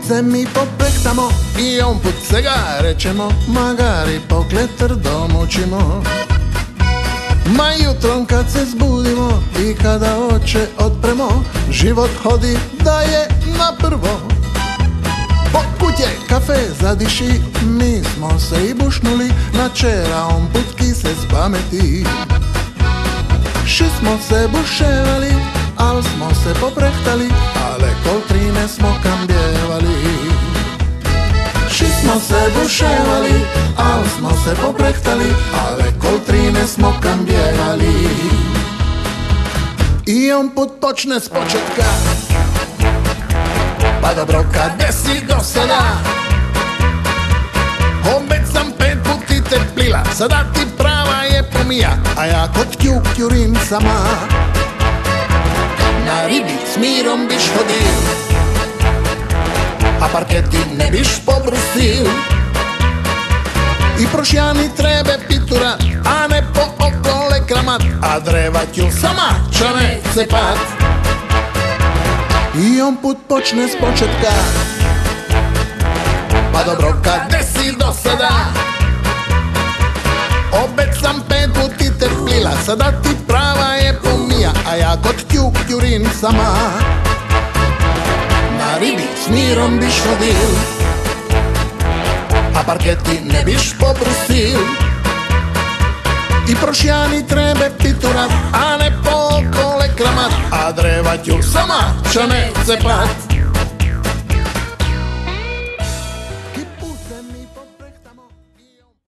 se mi popektamo i on put cegare ćemo, magari pogled trdo mučimo. Ma jutrom kad se zbudimo i kada oče otpremo, život hodi da je na prvo. Poput je kafe zadiši, mi smo se i bušnuli, na čera on putki se spameti. Ši smo se buševali, al smo se poprehtali, ale koltrine smo kambjevali. Ši smo se buševali, al smo se poprehtali, ale koltrine smo kambjevali. I on put počne s početka, pa dobro kad si do sada. Već sam 5 puti te plila, sada ti prava je pomija, a ja kod kjurin sama. Na ribi s mirom biš hodio, a parketi ne biš pobrusil. I prošjani trebe pitura, a ne po okole kramat, a dreva ću sama čane cepat. I on put počne s početka, pa dobro kad si do sada. Opet sam 5 puti te plila, sada ti prava je pomija, a ja kod kjurin sama. Na ribi s mirom biš hodil, a parketi ne biš pobrusil. I prošjani trebe piturat, a ne po okole kramat, a dreva ću sama čane cepat.